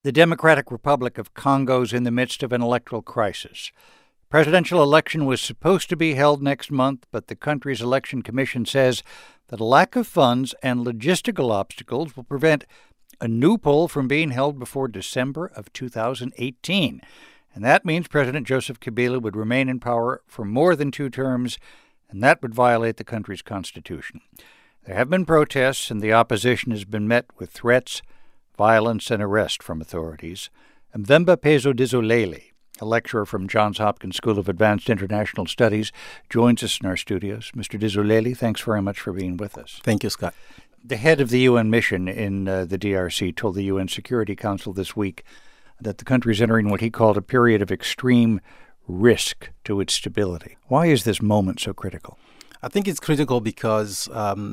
The Democratic Republic of Congo is in the midst of an electoral crisis. The presidential election was supposed to be held next month, but the country's election commission says that a lack of funds and logistical obstacles will prevent a new poll from being held before December of 2018. And that means President Joseph Kabila would remain in power for more than 2 terms, and that would violate the country's constitution. There have been protests, and the opposition has been met with threats, violence, and arrest from authorities. Mvemba Pezo Dizolele, a lecturer from Johns Hopkins School of Advanced International Studies, joins us in our studios. Mr. Dizolele, thanks very much for being with us. Thank you, Scott. The head of the UN mission in the DRC told the UN Security Council this week that the country is entering what he called a period of extreme risk to its stability. Why is this moment so critical? I think it's critical because,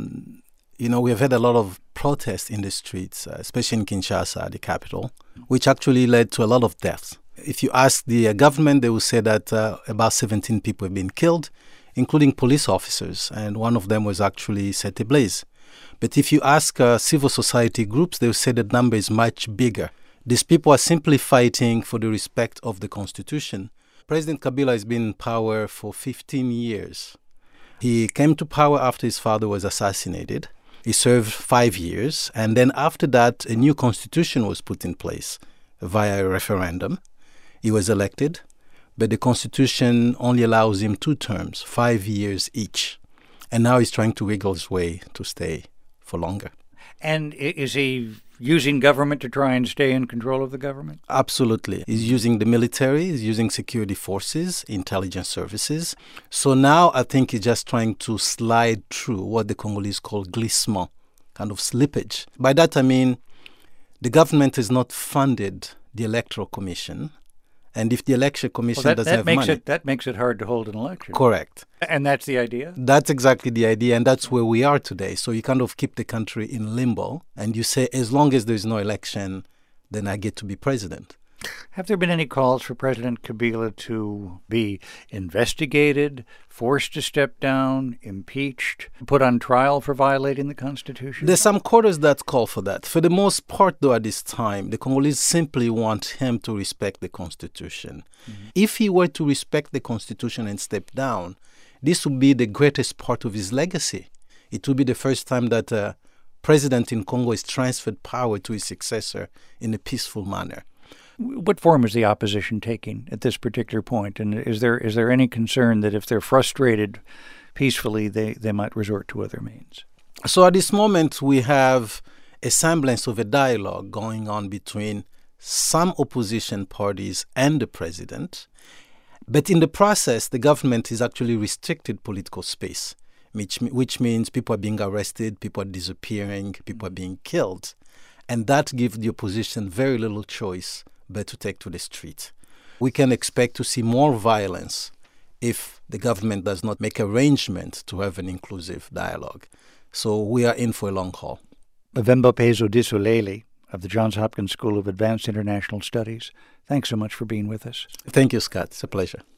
we have had a lot of protests in the streets, especially in Kinshasa, the capital, which actually led to a lot of deaths. If you ask the government, they will say that about 17 people have been killed, including police officers, and one of them was actually set ablaze. But if you ask civil society groups, they will say the number is much bigger. These people are simply fighting for the respect of the Constitution. President Kabila has been in power for 15 years. He came to power after his father was assassinated. He served 5 years, and then after that, a new constitution was put in place via a referendum. He was elected, but the constitution only allows him 2 terms, 5 years each. And now he's trying to wiggle his way to stay for longer. And is he using government to try and stay in control of the government? Absolutely. He's using the military, he's using security forces, intelligence services. So now I think he's just trying to slide through what the Congolese call glissement, kind of slippage. By that I mean the government has not funded the Electoral Commission. And if the election commission doesn't have money... That makes it hard to hold an election. Correct. And that's the idea? That's exactly the idea, and that's where we are today. So you kind of keep the country in limbo, and you say, as long as there's no election, then I get to be president. Have there been any calls for President Kabila to be investigated, forced to step down, impeached, put on trial for violating the Constitution? There's some quarters that call for that. For the most part, though, at this time, the Congolese simply want him to respect the Constitution. Mm-hmm. If he were to respect the Constitution and step down, this would be the greatest part of his legacy. It would be the first time that a president in Congo has transferred power to his successor in a peaceful manner. What form is the opposition taking at this particular point? And is there any concern that if they're frustrated peacefully, they might resort to other means? So at this moment, we have a semblance of a dialogue going on between some opposition parties and the president. But in the process, the government has actually restricted political space, which means people are being arrested, people are disappearing, people are being killed. And that gives the opposition very little choice but to take to the street. We can expect to see more violence if the government does not make arrangements to have an inclusive dialogue. So we are in for a long haul. Mvemba Pezo Dizolele of the Johns Hopkins School of Advanced International Studies, thanks so much for being with us. Thank you, Scott. It's a pleasure.